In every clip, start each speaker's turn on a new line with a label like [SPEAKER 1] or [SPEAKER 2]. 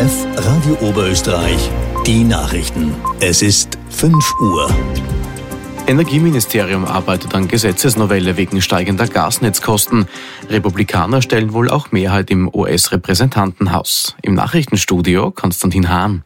[SPEAKER 1] ORF Radio Oberösterreich. Die Nachrichten. Es ist 5 Uhr.
[SPEAKER 2] Energieministerium arbeitet an Gesetzesnovelle wegen steigender Gasnetzkosten. Republikaner stellen wohl auch Mehrheit im US-Repräsentantenhaus. Im Nachrichtenstudio Konstantin Hahn.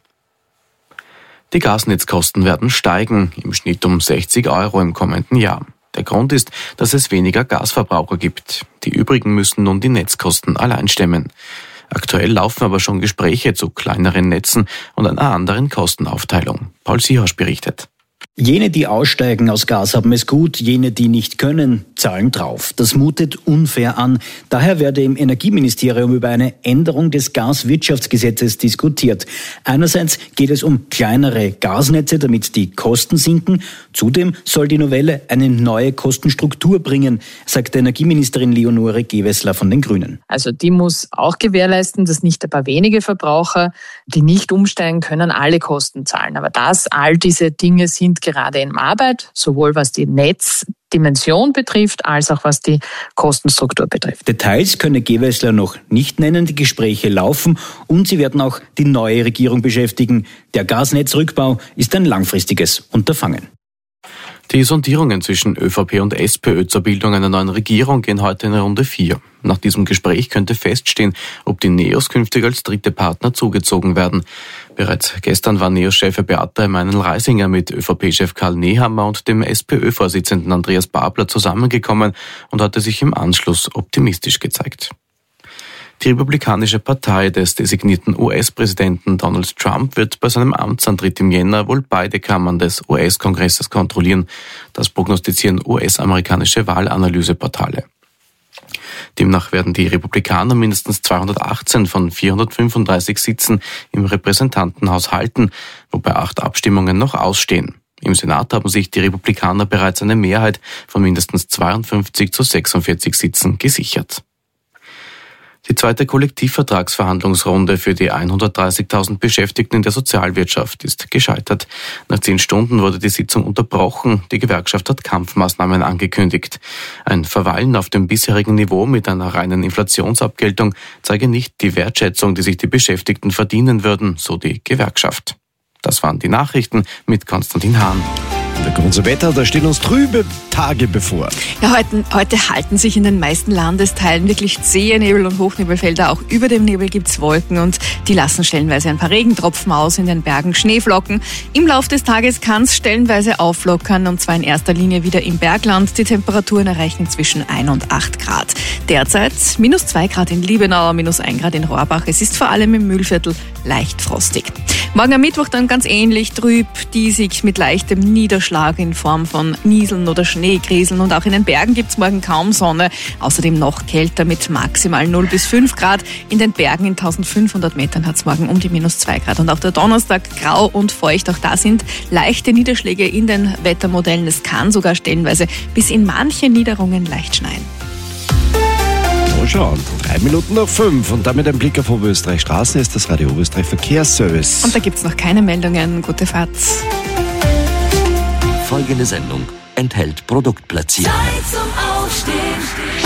[SPEAKER 2] Die Gasnetzkosten werden steigen, im Schnitt um 60 € im kommenden Jahr. Der Grund ist, dass es weniger Gasverbraucher gibt. Die übrigen müssen nun die Netzkosten allein stemmen. Aktuell laufen aber schon Gespräche zu kleineren Netzen und einer anderen Kostenaufteilung. Paul Siehasch berichtet.
[SPEAKER 3] Jene, die aussteigen aus Gas, haben es gut, jene, die nicht können, zahlen drauf. Das mutet unfair an. Daher werde im Energieministerium über eine Änderung des Gaswirtschaftsgesetzes diskutiert. Einerseits geht es um kleinere Gasnetze, damit die Kosten sinken. Zudem soll die Novelle eine neue Kostenstruktur bringen, sagt Energieministerin Leonore Gewessler von den Grünen.
[SPEAKER 4] Also die muss auch gewährleisten, dass nicht ein paar wenige Verbraucher, die nicht umsteigen können, alle Kosten zahlen. Aber all diese Dinge sind gerade in Arbeit, sowohl was die Netzdimension betrifft, als auch was die Kostenstruktur betrifft.
[SPEAKER 3] Details könne Gewessler noch nicht nennen, die Gespräche laufen und sie werden auch die neue Regierung beschäftigen. Der Gasnetzrückbau ist ein langfristiges Unterfangen.
[SPEAKER 2] Die Sondierungen zwischen ÖVP und SPÖ zur Bildung einer neuen Regierung gehen heute in Runde 4. Nach diesem Gespräch könnte feststehen, ob die NEOS künftig als dritte Partner zugezogen werden. Bereits gestern war NEOS-Chefin Beata Emanuel-Reisinger mit ÖVP-Chef Karl Nehammer und dem SPÖ-Vorsitzenden Andreas Babler zusammengekommen und hatte sich im Anschluss optimistisch gezeigt. Die Republikanische Partei des designierten US-Präsidenten Donald Trump wird bei seinem Amtsantritt im Jänner wohl beide Kammern des US-Kongresses kontrollieren. Das prognostizieren US-amerikanische Wahlanalyseportale. Demnach werden die Republikaner mindestens 218 von 435 Sitzen im Repräsentantenhaus halten, wobei 8 Abstimmungen noch ausstehen. Im Senat haben sich die Republikaner bereits eine Mehrheit von mindestens 52 zu 46 Sitzen gesichert. Die zweite Kollektivvertragsverhandlungsrunde für die 130.000 Beschäftigten in der Sozialwirtschaft ist gescheitert. Nach 10 Stunden wurde die Sitzung unterbrochen. Die Gewerkschaft hat Kampfmaßnahmen angekündigt. Ein Verweilen auf dem bisherigen Niveau mit einer reinen Inflationsabgeltung zeige nicht die Wertschätzung, die sich die Beschäftigten verdienen würden, so die Gewerkschaft. Das waren die Nachrichten mit Konstantin Hahn.
[SPEAKER 5] Der große Wetter, da stehen uns trübe Tage bevor.
[SPEAKER 6] Ja, heute halten sich in den meisten Landesteilen wirklich zähe Nebel- und Hochnebelfelder. Auch über dem Nebel gibt's Wolken und die lassen stellenweise ein paar Regentropfen aus, in den Bergen Schneeflocken. Im Lauf des Tages kann es stellenweise auflockern und zwar in erster Linie wieder im Bergland. Die Temperaturen erreichen zwischen 1 und 8 Grad. Derzeit -2 Grad in Liebenau, -1 Grad in Rohrbach. Es ist vor allem im Mühlviertel leicht frostig. Morgen am Mittwoch dann ganz ähnlich, trüb, diesig mit leichtem Niederschlag in Form von Nieseln oder Schneegrieseln und auch in den Bergen gibt's morgen kaum Sonne. Außerdem noch kälter mit maximal 0 bis 5 Grad. In den Bergen in 1500 Metern hat's morgen um die -2 Grad. Und auch der Donnerstag grau und feucht. Auch da sind leichte Niederschläge in den Wettermodellen. Es kann sogar stellenweise bis in manche Niederungen leicht schneien.
[SPEAKER 5] Schauen, 3 Minuten nach 5 und damit ein Blick auf Oberösterreich Straßen ist das Radio Oberösterreich Verkehrsservice.
[SPEAKER 6] Und da gibt's noch keine Meldungen. Gute Fahrt.
[SPEAKER 1] Folgende Sendung enthält Produktplatzierung.
[SPEAKER 7] Zeit zum Aufstehen.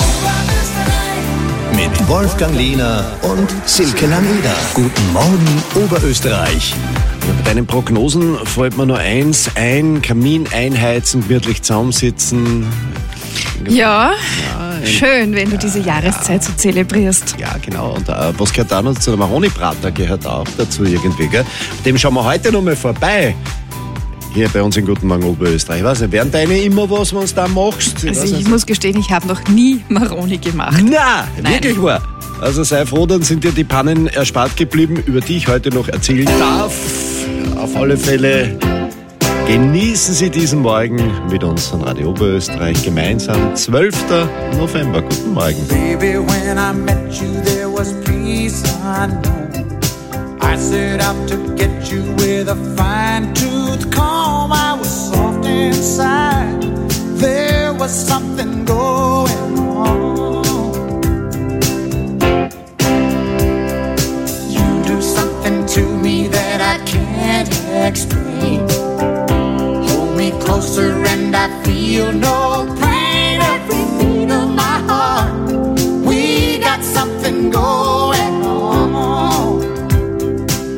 [SPEAKER 1] Mit Wolfgang Lehner und Silke Lameda. Guten Morgen, Oberösterreich.
[SPEAKER 5] Ja, bei deinen Prognosen fällt mir nur eins ein: Kamin einheizen, gemütlich zusammensitzen.
[SPEAKER 6] Ja, schön, wenn du diese Jahreszeit so zelebrierst.
[SPEAKER 5] Ja, genau. Und was gehört da noch zu? Der Mahoni-Prater gehört auch dazu irgendwie, gell? Dem schauen wir heute noch mal vorbei. Hier bei uns in Guten Morgen Oberösterreich. Ich weiß nicht, wären deine immer was, wenn du da machst?
[SPEAKER 6] Ich muss gestehen, ich habe noch nie Maroni gemacht.
[SPEAKER 5] Nein, wirklich wahr. Also sei froh, dann sind dir die Pannen erspart geblieben, über die ich heute noch erzählen darf. Auf alle Fälle genießen Sie diesen Morgen mit uns von Radio Oberösterreich gemeinsam. 12. November. Guten Morgen.
[SPEAKER 8] Baby, when I met you, there was peace unknown. I set out to get you with a fine-tooth comb. I was soft inside. There was something going on. You do something to me that I can't explain. Hold me closer and I feel no pain. Every beat of my heart, we got something going on.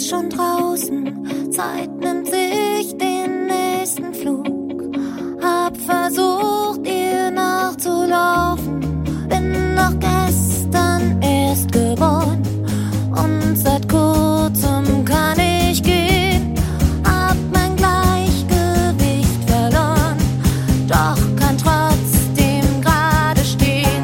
[SPEAKER 9] schon draußen, Zeit nimmt sich den nächsten Flug. Hab versucht, ihr nachzulaufen, bin noch gestern erst geboren und seit kurzem kann ich gehen. Hab mein Gleichgewicht verloren, doch kann trotzdem gerade stehen.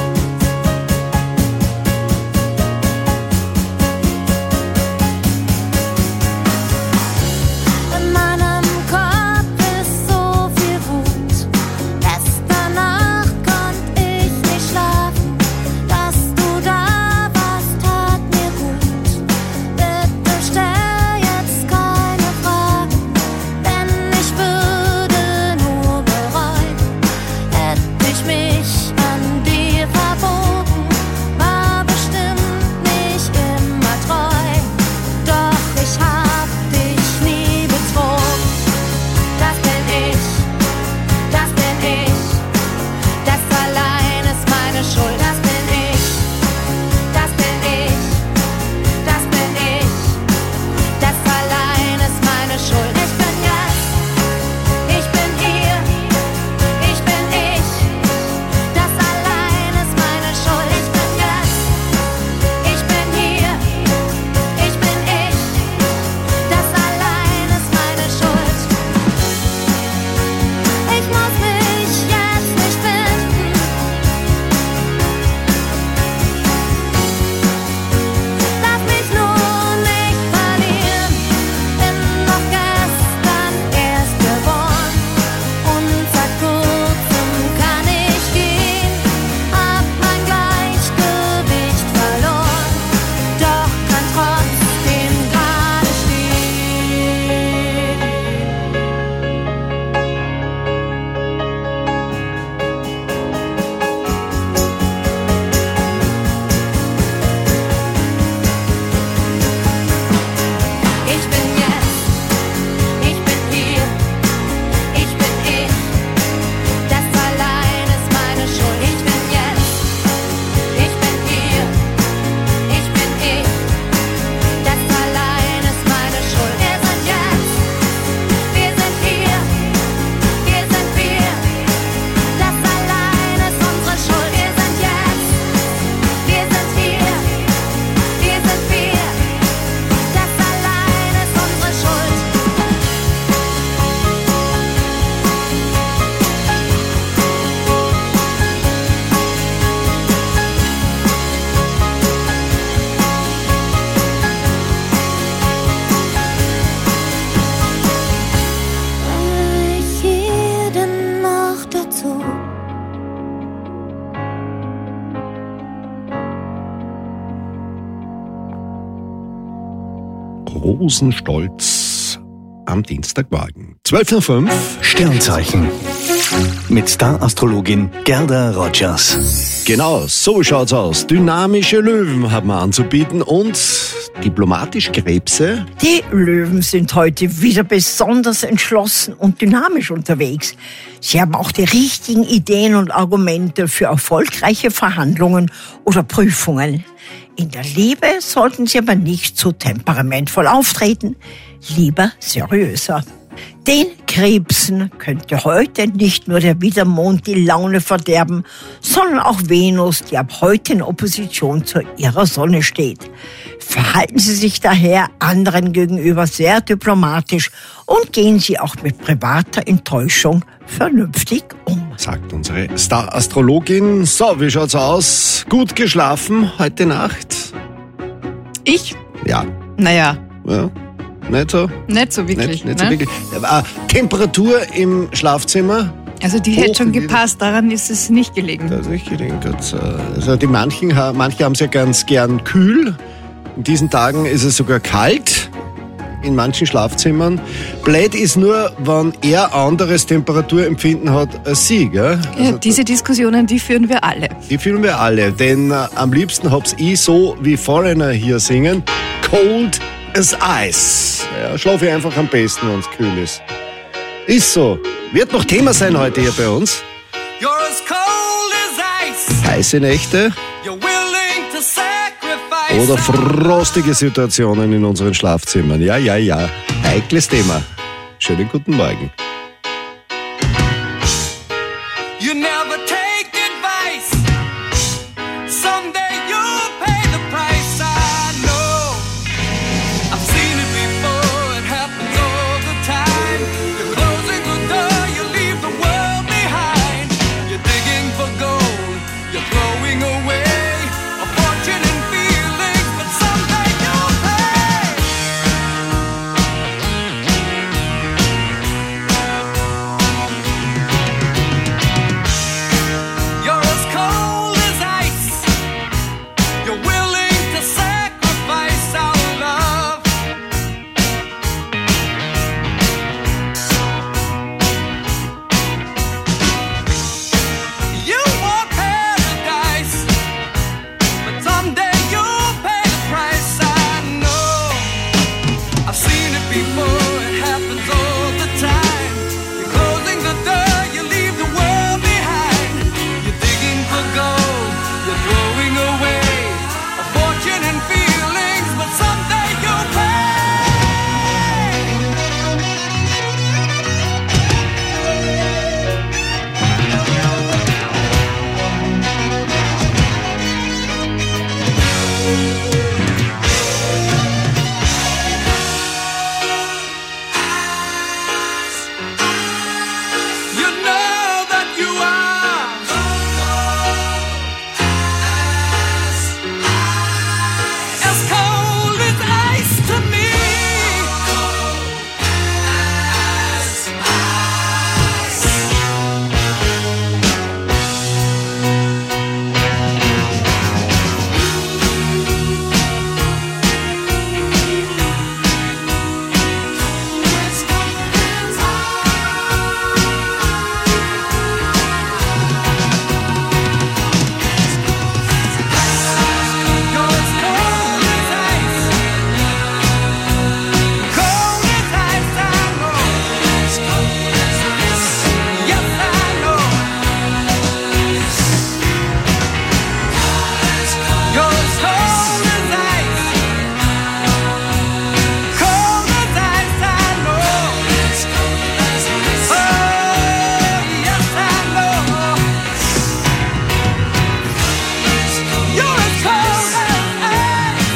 [SPEAKER 9] In meinem Kopf ist so viel Wut, gestern Nacht konnte ich nicht schlafen. Dass du da warst, tat mir gut. Bitte stell jetzt keine Fragen, denn ich würde nur bereuen, hätte ich mich an dir verbogen. War bestimmt nicht immer treu, doch ich hab dich nie betrogen. Das bin ich, das bin ich, das allein ist meine Schuld. Das bin ich, das bin ich, das bin ich, das allein ist meine Schuld. Ich bin jetzt, ich bin hier, ich bin ich, das allein ist meine Schuld. Ich bin jetzt, ich bin hier, ich bin ich, das allein ist meine Schuld. Ich muss mich jetzt nicht finden. Lass mich nur nicht verlieren. Bin noch gestern erst geboren und seit kurzem kann ich gehen. Hab mein Gleichgewicht verloren, doch kann trotzdem gerade stehen. Ich bin jetzt, ich bin hier, ich bin ich, das allein ist meine Schuld. Ich bin jetzt, ich bin hier, ich bin ich, das allein ist meine Schuld. Wir sind jetzt, wir sind hier, wir sind wir, das allein ist unsere Schuld. Wir sind jetzt, wir sind hier, wir sind wir, das allein ist unsere Schuld. Ich hier denn noch dazu?
[SPEAKER 5] Rosenstolz am Dienstagmorgen. 12:05 Uhr.
[SPEAKER 1] Sternzeichen. Mit Star-Astrologin Gerda Rogers.
[SPEAKER 5] Genau, so schaut's aus. Dynamische Löwen haben wir anzubieten und diplomatisch Krebse.
[SPEAKER 10] Die Löwen sind heute wieder besonders entschlossen und dynamisch unterwegs. Sie haben auch die richtigen Ideen und Argumente für erfolgreiche Verhandlungen oder Prüfungen. In der Liebe sollten Sie aber nicht zu temperamentvoll auftreten, lieber seriöser. Den Krebsen könnte heute nicht nur der Widermond die Laune verderben, sondern auch Venus, die ab heute in Opposition zu ihrer Sonne steht. Verhalten Sie sich daher anderen gegenüber sehr diplomatisch und gehen Sie auch mit privater Enttäuschung vernünftig um.
[SPEAKER 5] Sagt unsere Star-Astrologin. So, wie schaut's aus? Gut geschlafen heute Nacht?
[SPEAKER 6] Ich?
[SPEAKER 5] Ja.
[SPEAKER 6] Naja,
[SPEAKER 5] Ja. Nicht so?
[SPEAKER 6] nicht so wirklich.
[SPEAKER 5] Nicht
[SPEAKER 6] ne?
[SPEAKER 5] so wirklich. Temperatur im Schlafzimmer?
[SPEAKER 6] Also die
[SPEAKER 5] Hoch
[SPEAKER 6] hätte schon
[SPEAKER 5] in die-
[SPEAKER 6] gepasst, daran ist es nicht gelegen.
[SPEAKER 5] Das ist nicht gedenkt. Also die manche haben es ja ganz gern kühl. In diesen Tagen ist es sogar kalt in manchen Schlafzimmern. Blöd ist nur, wenn er anderes Temperaturempfinden hat als sie. Gell?
[SPEAKER 6] Ja, diese Diskussionen, die führen wir alle.
[SPEAKER 5] Die fühlen wir alle, denn am liebsten hab's ich so wie Foreigner hier singen. Cold as Ice. Ja, schlaf ich einfach am besten, wenn's kühl ist. Ist so. Wird noch Thema sein heute hier bei uns.
[SPEAKER 8] You're as cold as ice.
[SPEAKER 5] Heiße Nächte.
[SPEAKER 8] You're willing to sacrifice
[SPEAKER 5] Oder frostige Situationen in unseren Schlafzimmern. Ja. Heikles Thema. Schönen guten Morgen.
[SPEAKER 8] You never take advice. Someday you'll pay the price. I know. I've seen it before. It happens all the time. You're closing the door. You leave the world behind. You're digging for gold. You're throwing away a fortune and feelings, but someday you'll pay. You're as cold as ice. You're willing to sacrifice our love. You want paradise, but someday you'll pay the price. I know. I've seen it before. It happens all the time. You're closing the door. You leave the world behind. You're digging for gold. You're throwing away a fortune and feelings, but someday you'll pay. You know that you are as cold as ice to me. You're as cold as ice. Cold as ice, I know. Yes, I know. You're as cold as ice. Cold as ice, I know. Oh, yes, I know. You're as cold as ice.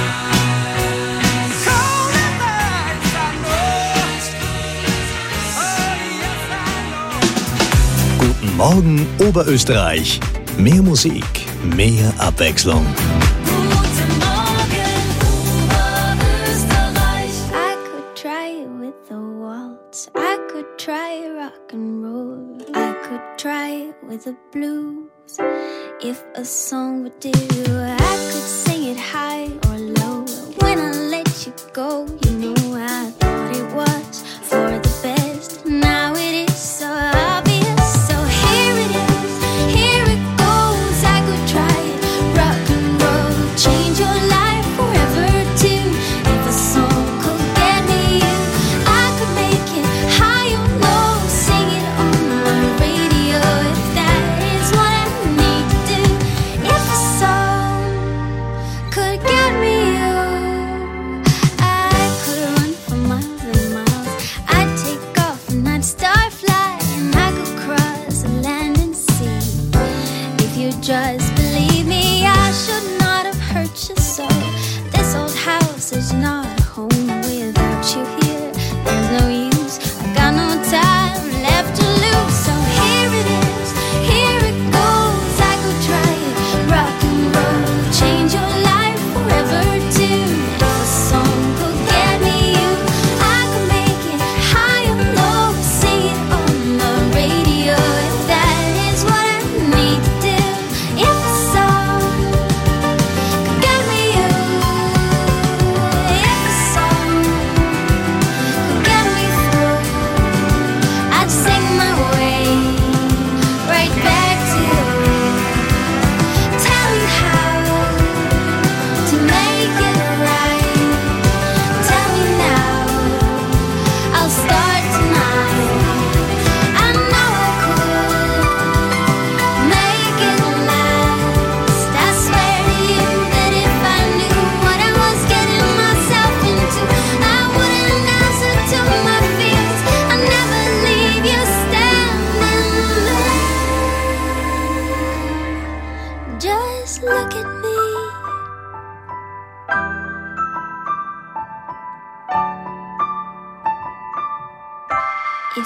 [SPEAKER 8] Cold as ice, I know. Oh, yes, I know.
[SPEAKER 1] Guten Morgen, Oberösterreich. Mehr Musik, mehr Abwechslung.
[SPEAKER 9] Guten Morgen, Oberösterreich. I could try with the waltz. I could try rock and roll. I could try with the blues. If a song would do, I could sing it high or low. When I let you go, you know I thought it was for the best. Now it is so obvious. So here it is, here it goes. I could try it, rock and roll, change your life forever too. If a song could get me you, I could make it high or low, sing it on my radio. If that is what I need to do, if a song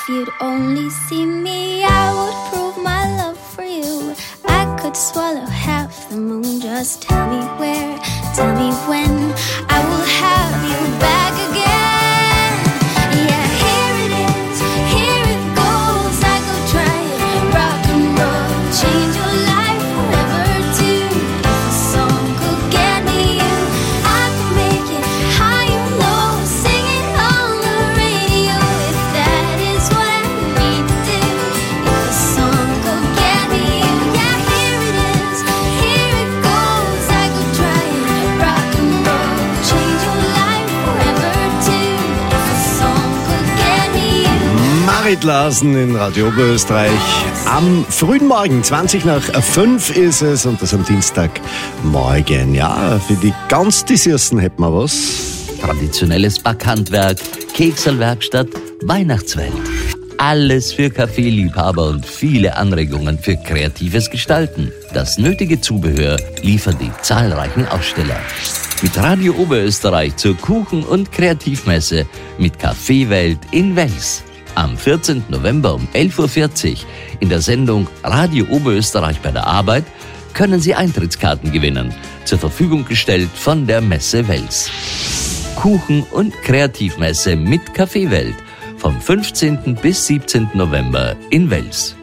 [SPEAKER 9] If you'd only see me, I would prove my love for you. I could swallow half the moon. Just tell me where, tell me when. I will have you back again. Yeah, here it is, here it goes. I go try it, rock and roll, change your life forever too. If a song could get me you, I could make it high and low, sing it on the radio. If that is what I need to do, if a song could get me you, yeah, here it is, here it goes. I go try it, rock and roll, change your life forever too. If a song could get me you.
[SPEAKER 5] Marit Larsen in Radio Oberösterreich. Am frühen Morgen, 5:20 ist es und das am Dienstagmorgen. Ja, für die ganz die Süßen hätten wir was.
[SPEAKER 11] Traditionelles Backhandwerk, Kekselwerkstatt, Weihnachtswelt. Alles für Kaffeeliebhaber und viele Anregungen für kreatives Gestalten. Das nötige Zubehör liefern die zahlreichen Aussteller. Mit Radio Oberösterreich zur Kuchen- und Kreativmesse mit Kaffeewelt in Wels. Am 14. November um 11:40 Uhr in der Sendung Radio Oberösterreich bei der Arbeit können Sie Eintrittskarten gewinnen, zur Verfügung gestellt von der Messe Wels. Kuchen- und Kreativmesse mit Kaffeewelt vom 15. bis 17. November in Wels.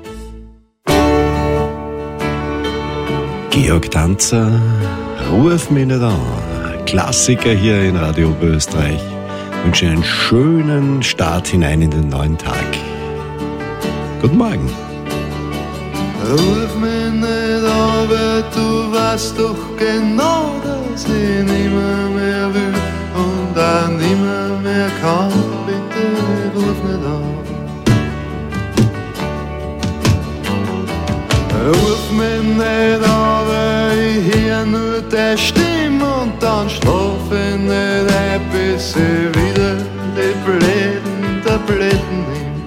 [SPEAKER 5] Georg Tanzer, ruf mich nicht an. Klassiker hier in Radio Oberösterreich. Ich wünsche einen schönen Start hinein in den neuen Tag. Guten Morgen.
[SPEAKER 12] Ruf mich nicht an, weil du weißt doch genau, dass ich nimmer mehr will und auch nimmer mehr kann. Bitte ruf nicht an. Ruf mich nicht an, weil ich hier nur deine Stimme und dann schlaf ich nicht ein, bis ich wieder die blöden Tabletten nehm.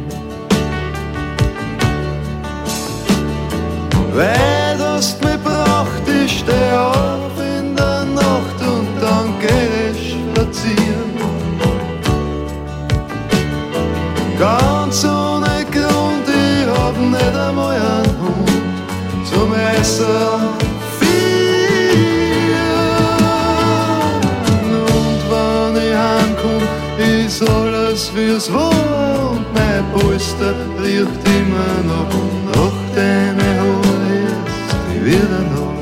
[SPEAKER 12] Weil du hast mich braucht, ich steh auf in der Nacht und dann geh ich spazieren. Ganz ohne Grund, ich hab nicht einmal einen Hund zum Essen. Ist alles wie's war und mein Polster riecht immer noch nach deine Haare, jetzt ich wieder noch.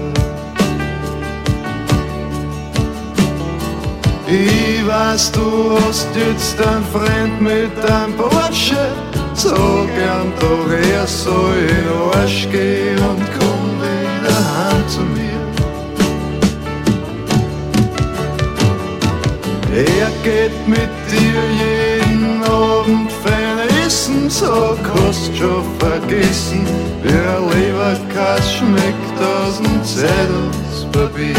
[SPEAKER 12] Ich weiß, du hast jetzt einen Freund mit einem Porsche, so gern doch er soll in den Arsch gehen und komm wieder heim zu mir. Er geht mit dir jeden Abend fein essen, so hast schon vergessen, wie ein Leberkäse schmeckt aus dem Zeitungspapier.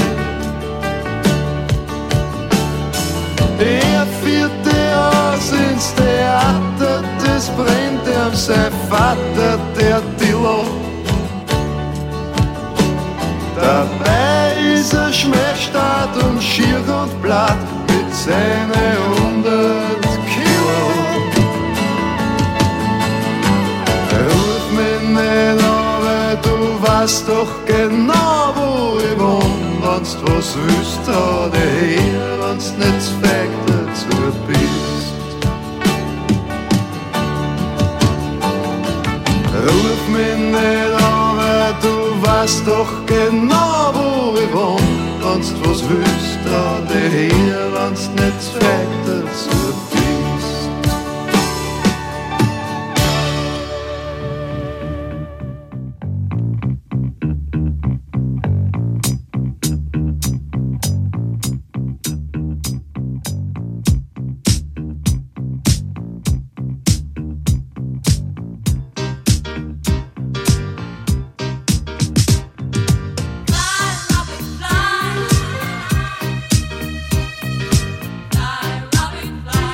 [SPEAKER 12] Er führt dich aus ins Theater, das brennt ihm sein Vater, der Dilo. Dabei ist er schmerzstark und schier und blatt, seine 100 Kilo. Ruf mich nicht an, weil du weißt doch genau, wo ich wohn. Wenn's was willst, trau dich her, wenn's nicht feig dazu bist. Ruf mich nicht an, weil du weißt doch genau, wo ich wohn. Wenn's was willst, trau dich her, wenn's nicht feig dazu bist.
[SPEAKER 7] Fly,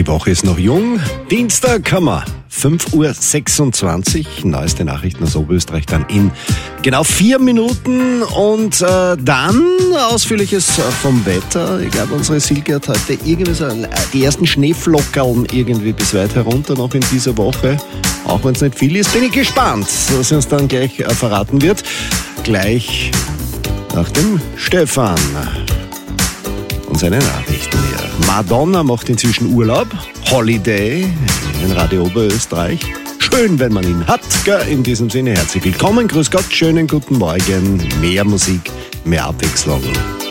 [SPEAKER 5] Woche ist noch jung. Dienstag haben wir 5.26 Uhr. Neueste Nachrichten aus Oberösterreich dann in genau 4 Minuten. Und dann Ausführliches vom Wetter. Ich glaube, unsere Silke hat heute irgendwie so die ersten Schneeflockerln irgendwie bis weit herunter noch in dieser Woche. Auch wenn es nicht viel ist, bin ich gespannt, was sie uns dann gleich verraten wird. Gleich nach dem Stefan und seine Nachrichten hier. Madonna macht inzwischen Urlaub, Holiday in Radio Oberösterreich. Schön, wenn man ihn hat. In diesem Sinne herzlich willkommen, grüß Gott, schönen guten Morgen, mehr Musik, mehr Abwechslung.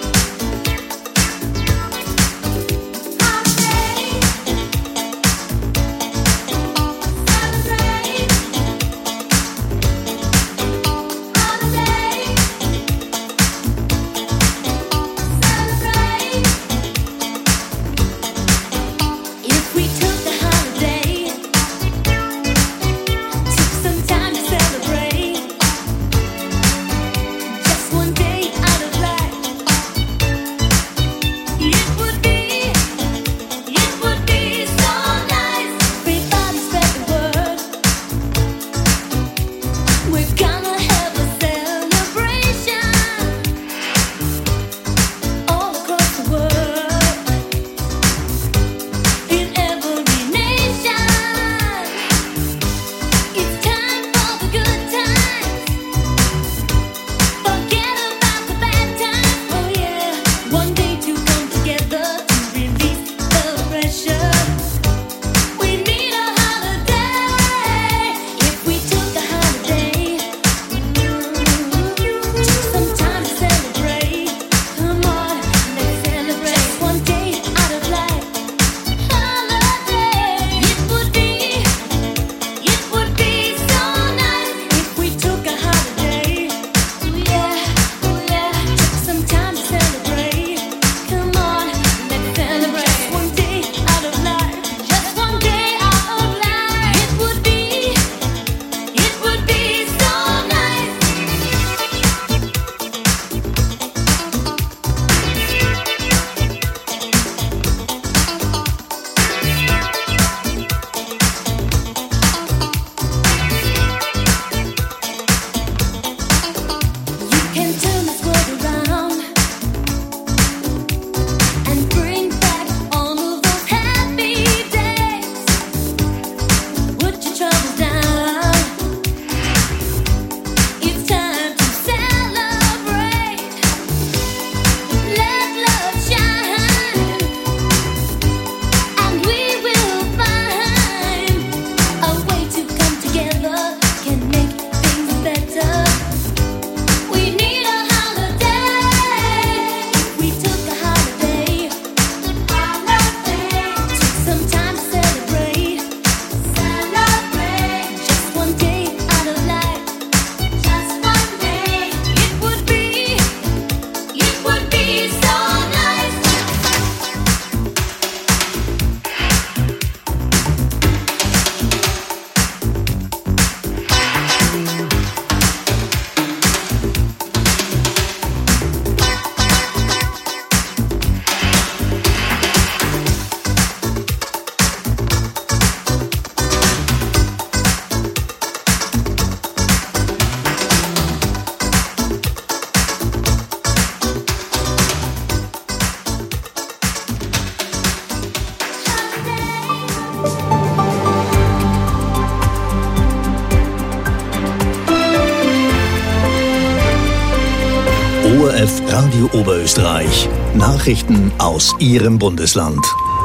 [SPEAKER 1] ORF Radio Oberösterreich. Nachrichten aus Ihrem Bundesland.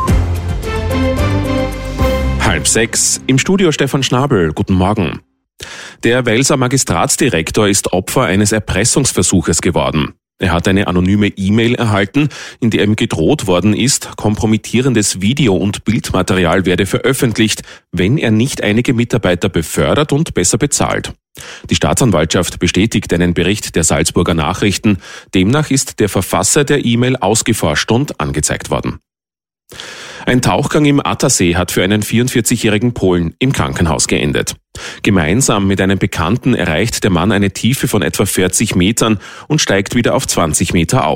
[SPEAKER 13] 5:30. Im Studio Stefan Schnabel. Guten Morgen. Der Welser Magistratsdirektor ist Opfer eines Erpressungsversuches geworden. Er hat eine anonyme E-Mail erhalten, in der ihm gedroht worden ist, kompromittierendes Video- und Bildmaterial werde veröffentlicht, wenn er nicht einige Mitarbeiter befördert und besser bezahlt. Die Staatsanwaltschaft bestätigt einen Bericht der Salzburger Nachrichten. Demnach ist der Verfasser der E-Mail ausgeforscht und angezeigt worden. Ein Tauchgang im Attersee hat für einen 44-jährigen Polen im Krankenhaus geendet. Gemeinsam mit einem Bekannten erreicht der Mann eine Tiefe von etwa 40 Metern und steigt wieder auf 20 Meter auf.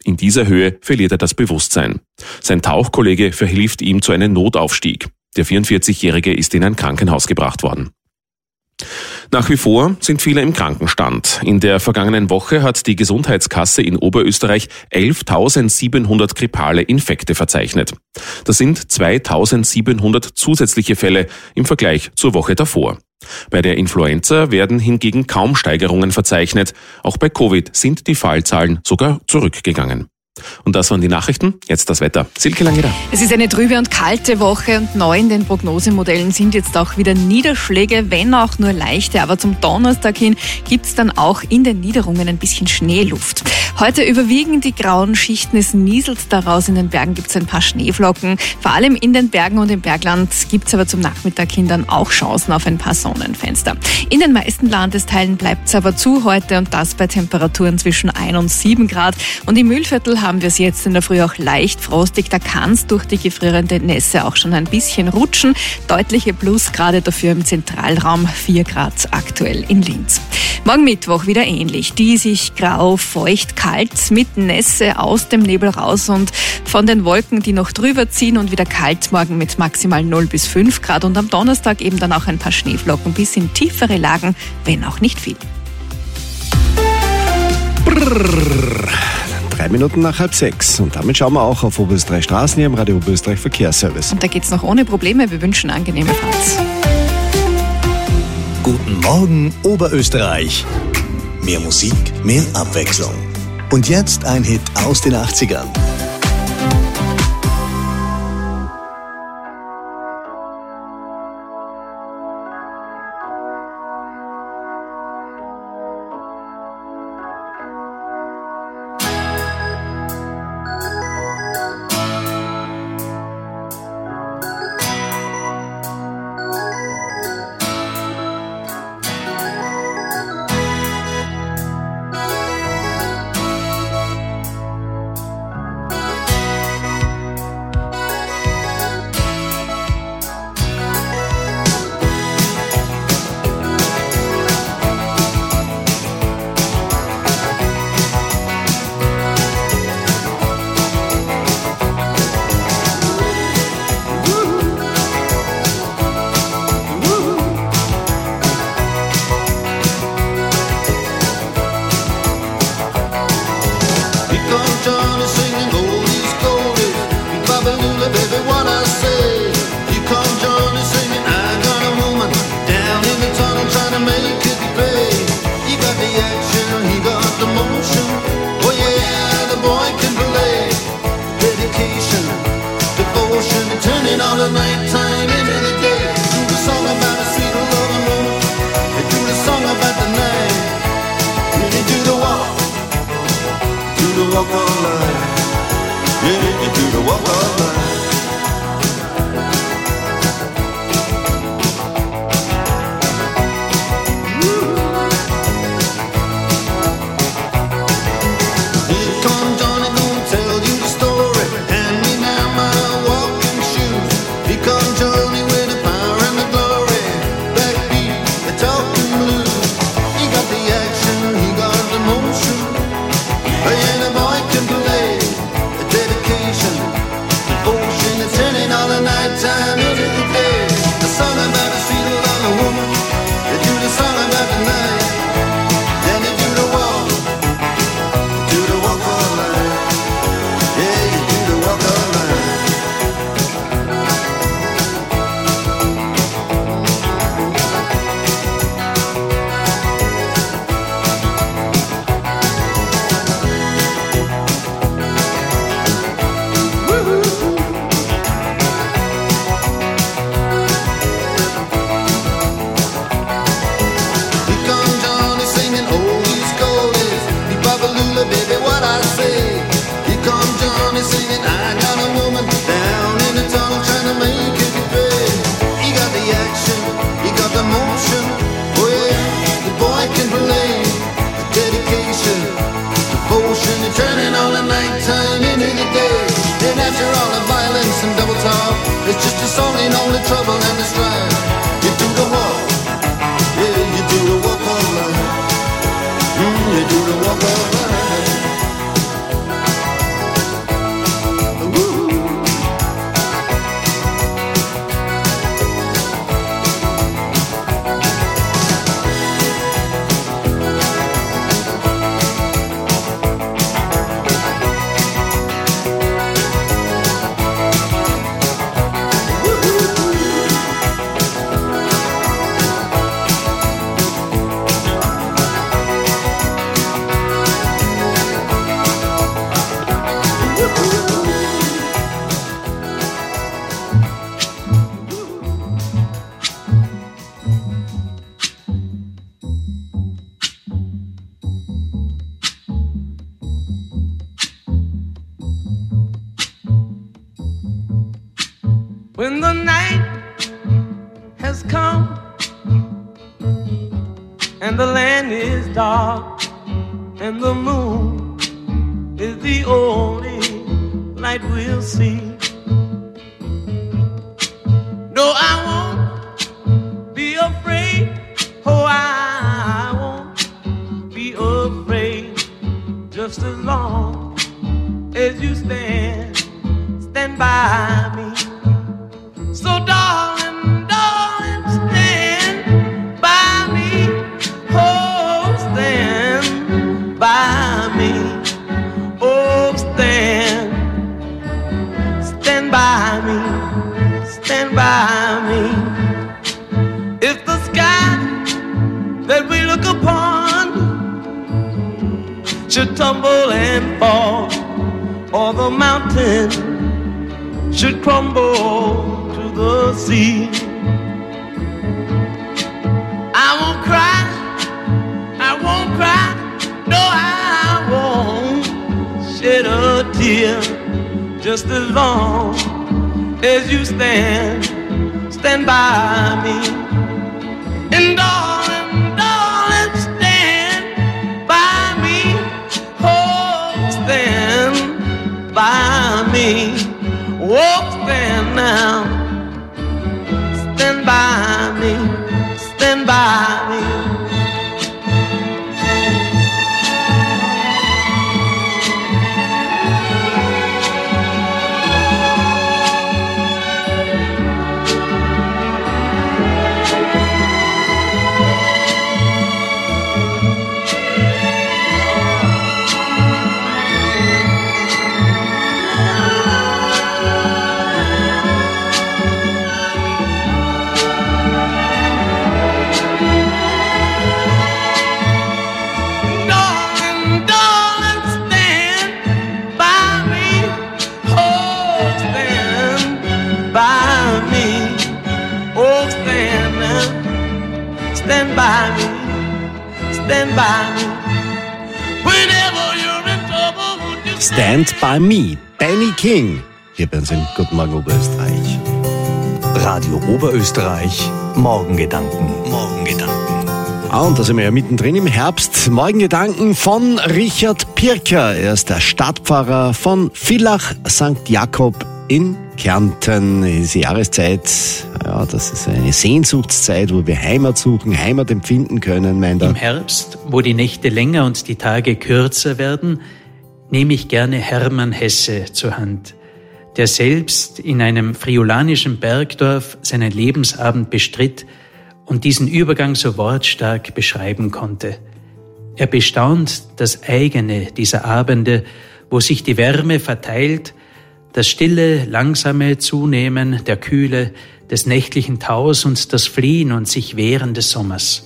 [SPEAKER 13] In dieser Höhe verliert er das Bewusstsein. Sein Tauchkollege verhilft ihm zu einem Notaufstieg. Der 44-Jährige ist in ein Krankenhaus gebracht worden. Nach wie vor sind viele im Krankenstand. In der vergangenen Woche hat die Gesundheitskasse in Oberösterreich 11.700 grippale Infekte verzeichnet. Das sind 2.700 zusätzliche Fälle im Vergleich zur Woche davor. Bei der Influenza werden hingegen kaum Steigerungen verzeichnet. Auch bei Covid sind die Fallzahlen sogar zurückgegangen. Und das waren die Nachrichten. Jetzt das Wetter. Silke Langeder.
[SPEAKER 6] Es ist eine trübe und kalte Woche und neu in den Prognosemodellen sind jetzt auch wieder Niederschläge, wenn auch nur leichte. Aber zum Donnerstag hin gibt's dann auch in den Niederungen ein bisschen Schneeluft. Heute überwiegen die grauen Schichten, es nieselt daraus. In den Bergen gibt's ein paar Schneeflocken. Vor allem in den Bergen und im Bergland gibt's aber zum Nachmittag hin dann auch Chancen auf ein paar Sonnenfenster. In den meisten Landesteilen bleibt's aber zu heute und das bei Temperaturen zwischen 1 und 7 Grad. Und im Mühlviertel haben wir es jetzt in der Früh auch leicht frostig. Da kann es durch die gefrierende Nässe auch schon ein bisschen rutschen. Deutliche Plusgrade dafür im Zentralraum, 4 Grad aktuell in Linz. Morgen Mittwoch wieder ähnlich. Diesig, grau, feucht, kalt, mit Nässe aus dem Nebel raus und von den Wolken, die noch drüber ziehen und wieder kalt morgen mit maximal 0 bis 5 Grad. Und am Donnerstag eben dann auch ein paar Schneeflocken bis in tiefere Lagen, wenn auch nicht viel.
[SPEAKER 5] 3 Minuten nach 5:30. Und damit schauen wir auch auf Oberösterreich Straßen hier im Radio Oberösterreich Verkehrsservice.
[SPEAKER 6] Und da geht's noch ohne Probleme. Wir wünschen angenehme Fahrt.
[SPEAKER 1] Guten Morgen Oberösterreich. Mehr Musik, mehr Abwechslung. Und jetzt ein Hit aus den 80ern.
[SPEAKER 14] when the night has come and the land is dark and the moon is the only light we'll see. No, I won't be afraid. Oh, I won't be afraid. Just as long as you stand by me. So darling, darling, stand by me. Oh, stand by me. Oh, stand by me. Stand by me. If the sky that we look upon should tumble and fall, or the mountain should crumble to the sea, I won't cry, no, I won't shed a tear, just as long as you stand by me. And darling, darling, stand by me. Oh, stand by me. Oh, stand now. Stand by me. Stand by me. Stand by me, stand by me. Whenever you're in trouble, would you
[SPEAKER 5] Stand by me, Benny King. Hier bei uns im Guten Morgen Oberösterreich.
[SPEAKER 1] Radio Oberösterreich, Morgengedanken. Morgengedanken.
[SPEAKER 5] Und da sind wir ja mittendrin im Herbst. Morgengedanken von Richard Pirker. Er ist der Stadtpfarrer von Villach St. Jakob in Kärnten. Diese Jahreszeit, ja, das ist eine Sehnsuchtszeit, wo wir Heimat suchen, Heimat empfinden können, meint er.
[SPEAKER 15] Im Herbst, wo die Nächte länger und die Tage kürzer werden, nehme ich gerne Hermann Hesse zur Hand, der selbst in einem friolanischen Bergdorf seinen Lebensabend bestritt und diesen Übergang so wortstark beschreiben konnte. Er bestaunt das Eigene dieser Abende, wo sich die Wärme verteilt, das stille, langsame Zunehmen der Kühle, des nächtlichen Taus und das Fliehen und sich wehren des Sommers.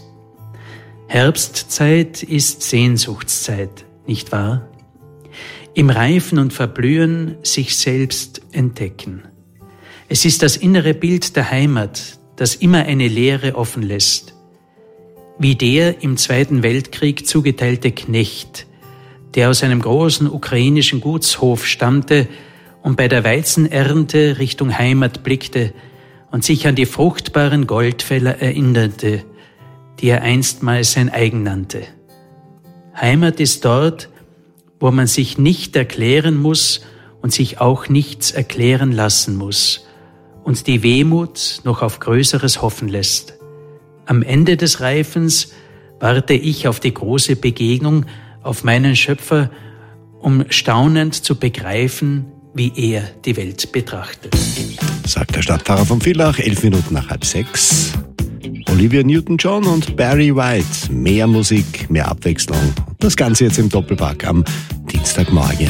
[SPEAKER 15] Herbstzeit ist Sehnsuchtszeit, nicht wahr? Im Reifen und Verblühen sich selbst entdecken. Es ist das innere Bild der Heimat, das immer eine Leere offen lässt. Wie der im Zweiten Weltkrieg zugeteilte Knecht, der aus einem großen ukrainischen Gutshof stammte und bei der Weizenernte Richtung Heimat blickte und sich an die fruchtbaren Goldfelder erinnerte, die er einstmals sein eigen nannte. Heimat ist dort, wo man sich nicht erklären muss und sich auch nichts erklären lassen muss und die Wehmut noch auf Größeres hoffen lässt. Am Ende des Reifens warte ich auf die große Begegnung, auf meinen Schöpfer, um staunend zu begreifen, wie er die Welt betrachtet.
[SPEAKER 5] Sagt der Stadtpfarrer von Villach, 6:11. Olivia Newton-John und Barry White. Mehr Musik, mehr Abwechslung. Das Ganze jetzt im Doppelpack am Dienstagmorgen.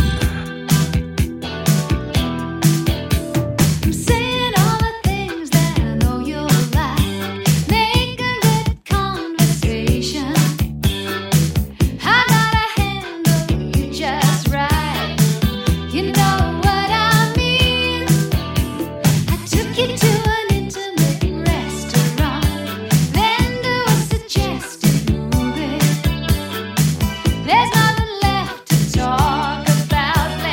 [SPEAKER 9] There's nothing left to talk about.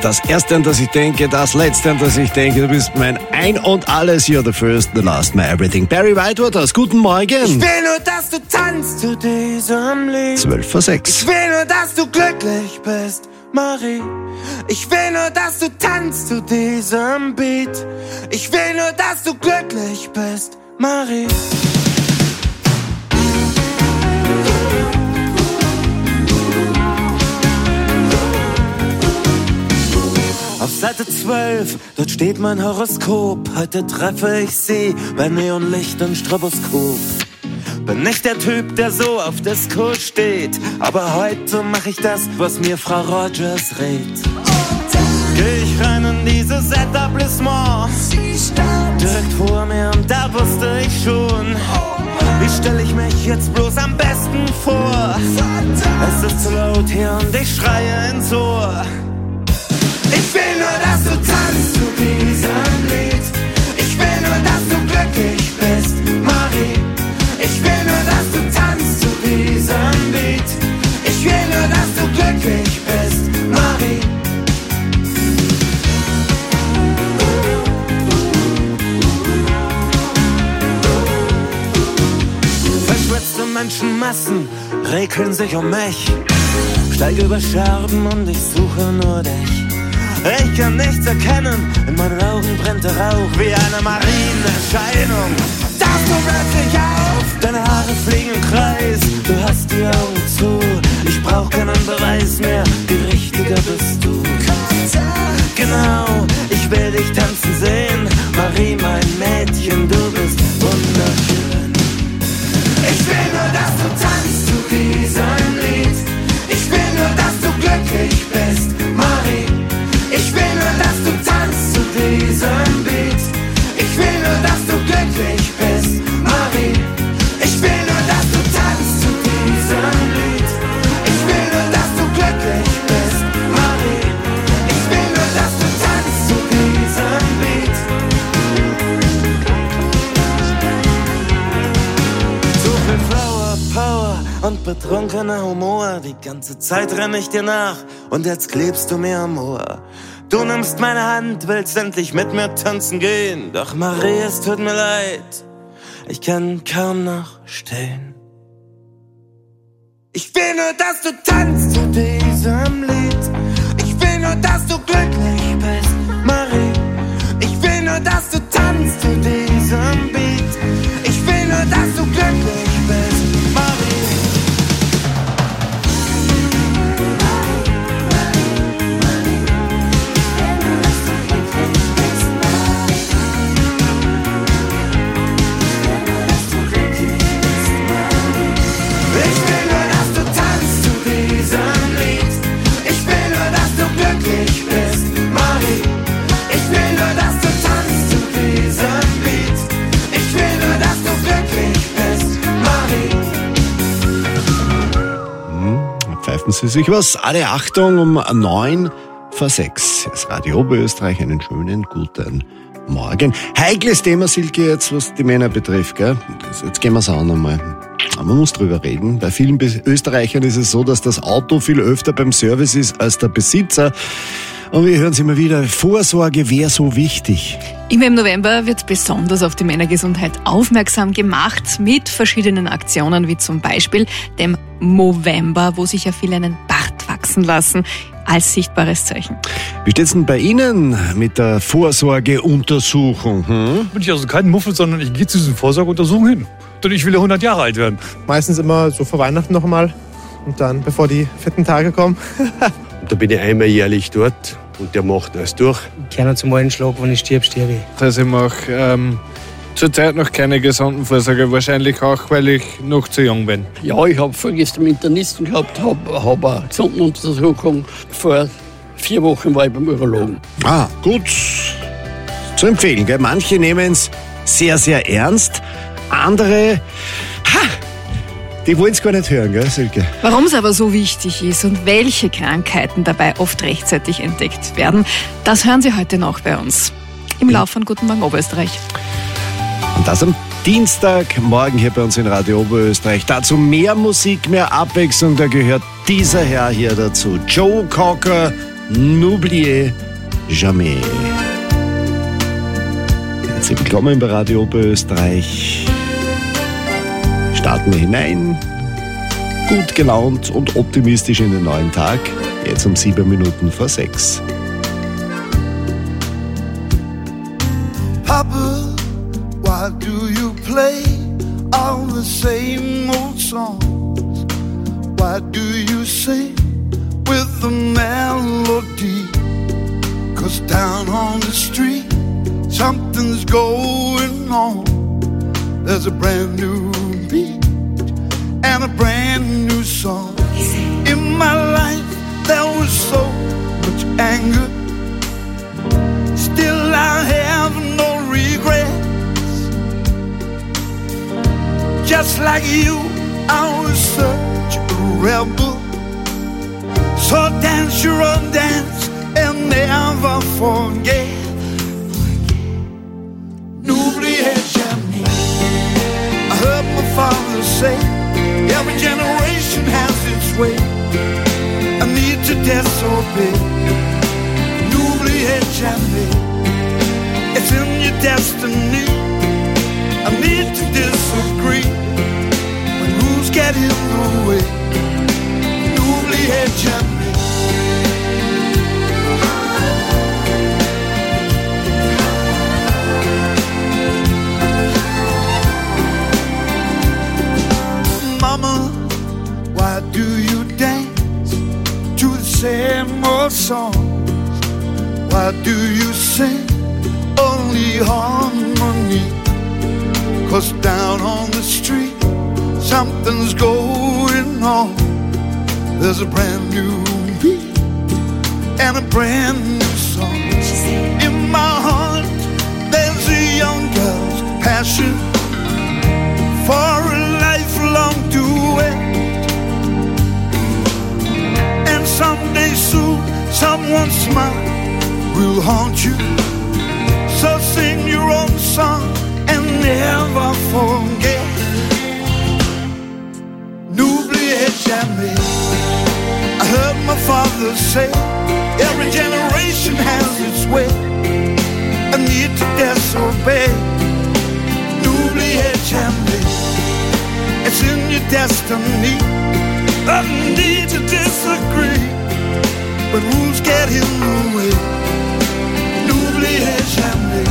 [SPEAKER 5] Das Erste, an das ich denke, das Letzte, an das ich denke. Du bist mein Ein und Alles. You're the first, the last, my everything. Barry Whitewater, guten Morgen.
[SPEAKER 14] Ich will nur, dass du tanzt zu diesem Lied.
[SPEAKER 5] 12:06.
[SPEAKER 14] Ich will nur, dass du glücklich bist, Marie. Ich will nur, dass du tanzt zu diesem Beat. Ich will nur, dass du glücklich bist, Marie. Auf Seite 12, dort steht mein Horoskop. Heute treffe ich sie bei Neonlicht und Stroboskop. Bin nicht der Typ, der so auf Disco steht, aber heute mach ich das, was mir Frau Rogers rät. Geh ich rein in dieses Etablissement, direkt vor mir und da wusste ich schon, wie stell ich mich jetzt bloß am besten vor? Es ist zu laut hier und ich schreie ins Ohr. Ich will nur, dass du tanzt zu diesem Lied. Ich will nur, dass du glücklich bist, Marie. Ich will nur, dass du tanzt zu diesem Beat. Ich will nur, dass du glücklich bist, Marie. Verschwitzte Menschenmassen regeln sich um mich. Steige über Scherben und ich suche nur dich. Ich kann nichts erkennen, in meinen Augen brennt der Rauch wie eine Marienerscheinung. Tauchst du plötzlich auf, deine Haare fliegen im Kreis, du hast die Augen zu, ich brauch keinen Beweis mehr, die Richtige bist du. Genau, ich will dich tanzen sehen, Marie, mein Mädchen, du bist wunderschön. Ich will nur, dass du tanzt zu diesem Lied, ich will nur, dass du glücklich bist, Marie. Ich will nur, dass du tanzt zu diesem Beat. Ich will nur, dass du glücklich bist, Marie. Ich will nur, dass du tanzt zu diesem Lied. Ich will nur, dass du glücklich bist, Marie. Ich will nur, dass du tanzt zu diesem Beat. So viel Flower Power und betrunkener Humor. Die ganze Zeit renn ich dir nach und jetzt klebst du mir am Ohr. Du nimmst meine Hand, willst endlich mit mir tanzen gehen. Doch Marie, es tut mir leid, ich kann kaum noch stehen. Ich will nur, dass du tanzt zu diesem Lied. Ich will nur, dass du glücklich bist, Marie. Ich will nur, dass du tanzt zu diesem Beat. Ich will nur, dass du glücklich bist, Marie.
[SPEAKER 5] Sie sich was? Alle Achtung, um 9:06. Das Radio Oberösterreich, einen schönen guten Morgen. Heikles Thema, Silke, jetzt was die Männer betrifft, gell? Jetzt gehen wir es an einmal. Aber man muss drüber reden. Bei vielen Österreichern ist es so, dass das Auto viel öfter beim Service ist als der Besitzer. Und wir hören es immer wieder, Vorsorge wäre so wichtig.
[SPEAKER 6] Immer im November wird besonders auf die Männergesundheit aufmerksam gemacht mit verschiedenen Aktionen, wie zum Beispiel dem Movember, wo sich ja viele einen Bart wachsen lassen, als sichtbares Zeichen.
[SPEAKER 5] Wie steht's denn bei Ihnen mit der Vorsorgeuntersuchung?
[SPEAKER 16] Bin ich also kein Muffel, sondern ich gehe zu diesen Vorsorgeuntersuchungen hin. Denn ich will ja 100 Jahre alt werden.
[SPEAKER 17] Meistens immer so vor Weihnachten noch einmal und dann, bevor die fetten Tage kommen.
[SPEAKER 18] Da bin ich einmal jährlich dort und der macht alles durch.
[SPEAKER 19] Ich kann zum einen Schlag, wenn ich sterbe ich.
[SPEAKER 20] Also ich mache zurzeit noch keine gesunden Vorsorge, wahrscheinlich auch, weil ich noch zu jung bin.
[SPEAKER 21] Ja, ich habe vorgestern Internisten gehabt, habe eine Gesundenuntersuchung. Vor 4 Wochen war ich beim Urologen.
[SPEAKER 5] Ah, gut zu empfehlen, gell? Manche nehmen es sehr, sehr ernst, andere, die wollen es gar nicht hören, gell, Silke?
[SPEAKER 6] Warum es aber so wichtig ist und welche Krankheiten dabei oft rechtzeitig entdeckt werden, das hören Sie heute noch bei uns im Lauf von Guten Morgen Oberösterreich.
[SPEAKER 5] Und das am Dienstagmorgen hier bei uns in Radio Oberösterreich. Dazu mehr Musik, mehr Abwechslung, da gehört dieser Herr hier dazu. Joe Cocker N'oubliez jamais. Herzlich willkommen bei Radio Oberösterreich. Starten wir hinein. Gut gelaunt und optimistisch in den neuen Tag. Jetzt um 7 Minuten vor 6.
[SPEAKER 12] Papa, why do you play all the same old songs? Why do you sing with the melody? 'Cause down on the street something's going on. There's a brand new beat and a brand new song. In my life there was so much anger, still I have no regrets. Just like you, I was such a rebel. So dance your own dance and never forget. N'oubliez jamais. I heard my father say, every generation has its way. I need to disobey. N'oubliez jamais. It's in your destiny. I need to disagree when rules get in the way. N'oubliez jamais. Mama, why do you dance to the same old songs? Why do you sing only harmony? 'Cause down on the street something's going on. There's a brand new beat and a brand new song. In my heart there's a young girl's passion for a lifelong duet. And someday soon someone's smile will haunt you. So sing your own song and never forget. N'oubliez jamais. I heard my father say, every generation has its way. I need to disobey. N'oubliez jamais. It's in your destiny. I need to disagree, but rules get in the way. N'oubliez jamais.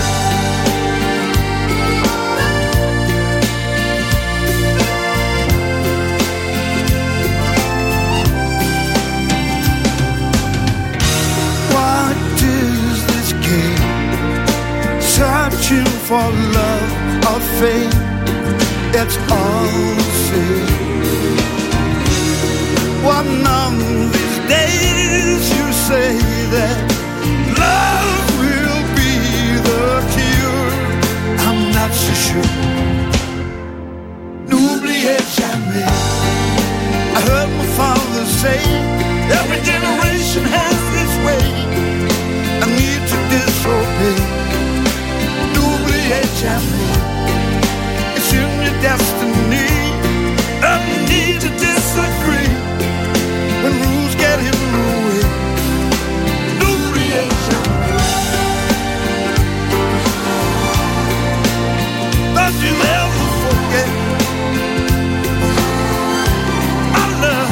[SPEAKER 12] What is this game? Searching for love or fame? It's all the same. One of these days you say that love will be the cure. I'm not so sure. N'oubliez jamais. I heard my father say, every generation has its way. I need to disobey. N'oubliez jamais. It's in your destiny. I need to disagree when rules get in the way. N'oubliez jamais. Don't you ever forget my love.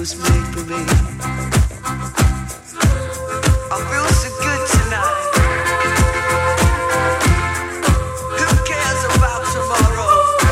[SPEAKER 4] was making me. I feel so good tonight. Who cares about tomorrow?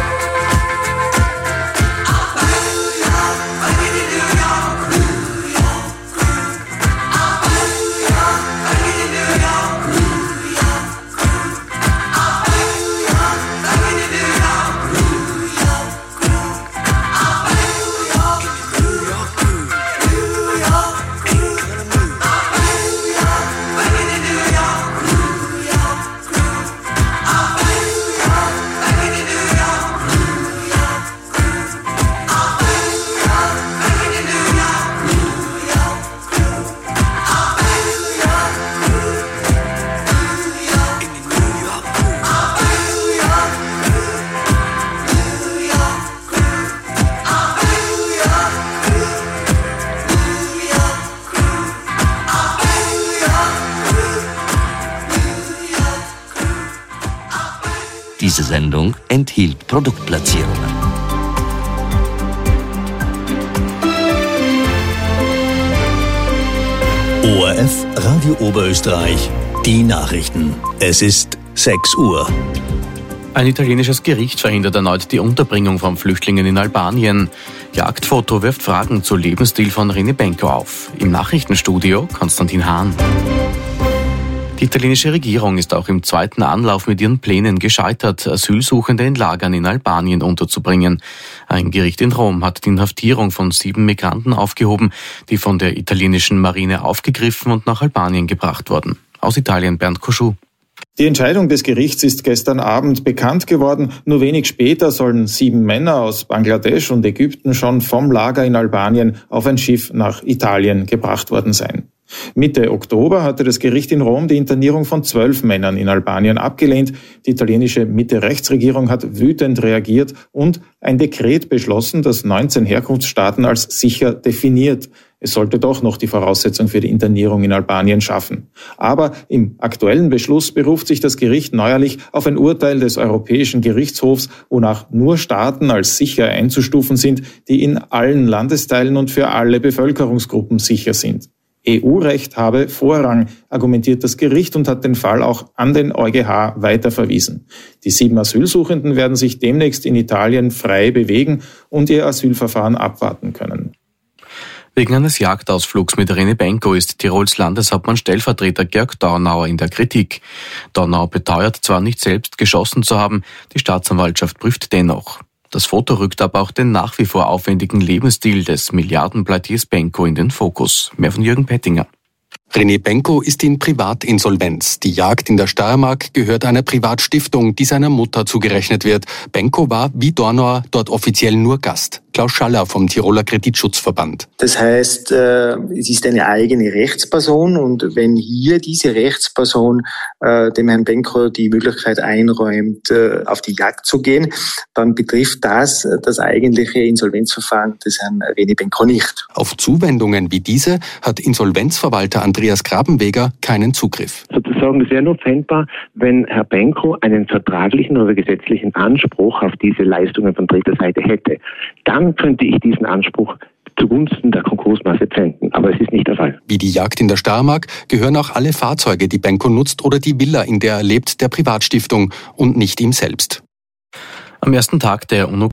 [SPEAKER 11] Diese Sendung enthielt Produktplatzierungen.
[SPEAKER 1] ORF Radio Oberösterreich, die Nachrichten. Es ist 6 Uhr.
[SPEAKER 2] Ein italienisches Gericht verhindert erneut die Unterbringung von Flüchtlingen in Albanien. Jagdfoto wirft Fragen zum Lebensstil von René Benko auf. Im Nachrichtenstudio Konstantin Hahn. Die italienische Regierung ist auch im zweiten Anlauf mit ihren Plänen gescheitert, Asylsuchende in Lagern in Albanien unterzubringen. Ein Gericht in Rom hat die Inhaftierung von 7 Migranten aufgehoben, die von der italienischen Marine aufgegriffen und nach Albanien gebracht wurden. Aus Italien Bernd Koschuh.
[SPEAKER 22] Die Entscheidung des Gerichts ist gestern Abend bekannt geworden. Nur wenig später sollen 7 Männer aus Bangladesch und Ägypten schon vom Lager in Albanien auf ein Schiff nach Italien gebracht worden sein. Mitte Oktober hatte das Gericht in Rom die Internierung von 12 Männern in Albanien abgelehnt. Die italienische Mitte-Rechts-Regierung hat wütend reagiert und ein Dekret beschlossen, das 19 Herkunftsstaaten als sicher definiert. Es sollte doch noch die Voraussetzung für die Internierung in Albanien schaffen. Aber im aktuellen Beschluss beruft sich das Gericht neuerlich auf ein Urteil des Europäischen Gerichtshofs, wonach nur Staaten als sicher einzustufen sind, die in allen Landesteilen und für alle Bevölkerungsgruppen sicher sind. EU-Recht habe Vorrang, argumentiert das Gericht und hat den Fall auch an den EuGH weiterverwiesen. Die 7 Asylsuchenden werden sich demnächst in Italien frei bewegen und ihr Asylverfahren abwarten können.
[SPEAKER 2] Wegen eines Jagdausflugs mit René Benko ist Tirols Landeshauptmann Stellvertreter Georg Dornauer in der Kritik. Dornauer beteuert zwar nicht selbst geschossen zu haben, die Staatsanwaltschaft prüft dennoch. Das Foto rückt aber auch den nach wie vor aufwendigen Lebensstil des Milliardenpleitiers Benko in den Fokus. Mehr von Jürgen Pettinger.
[SPEAKER 23] René Benko ist in Privatinsolvenz. Die Jagd in der Steiermark gehört einer Privatstiftung, die seiner Mutter zugerechnet wird. Benko war, wie Dornauer, dort offiziell nur Gast. Klaus Schaller vom Tiroler Kreditschutzverband.
[SPEAKER 24] Das heißt, es ist eine eigene Rechtsperson und wenn hier diese Rechtsperson dem Herrn Benko die Möglichkeit einräumt, auf die Jagd zu gehen, dann betrifft das eigentliche Insolvenzverfahren des Herrn René Benko nicht.
[SPEAKER 23] Auf Zuwendungen wie diese hat Insolvenzverwalter Andreas Grabenweger keinen Zugriff.
[SPEAKER 25] Sozusagen, es wäre nur pfändbar, wenn Herr Benko einen vertraglichen oder gesetzlichen Anspruch auf diese Leistungen von dritter Seite hätte. Dann könnte ich diesen Anspruch zugunsten der Konkursmasse pfänden. Aber es ist nicht der Fall.
[SPEAKER 23] Wie die Jagd in der Steiermark gehören auch alle Fahrzeuge, die Benko nutzt, oder die Villa, in der er lebt, der Privatstiftung und nicht ihm selbst.
[SPEAKER 2] Am ersten Tag der